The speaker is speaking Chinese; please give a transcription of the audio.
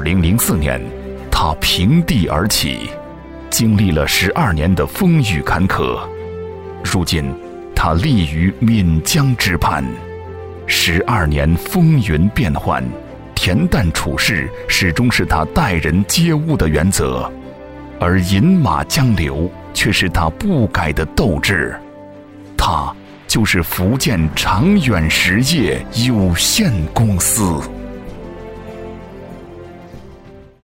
2004年，他平地而起，经历了12年的风雨坎坷。如今，他立于岷江之畔，12年风云变幻，恬淡处世始终是他待人接物的原则，而饮马江流却是他不改的斗志。他就是福建长远实业有限公司。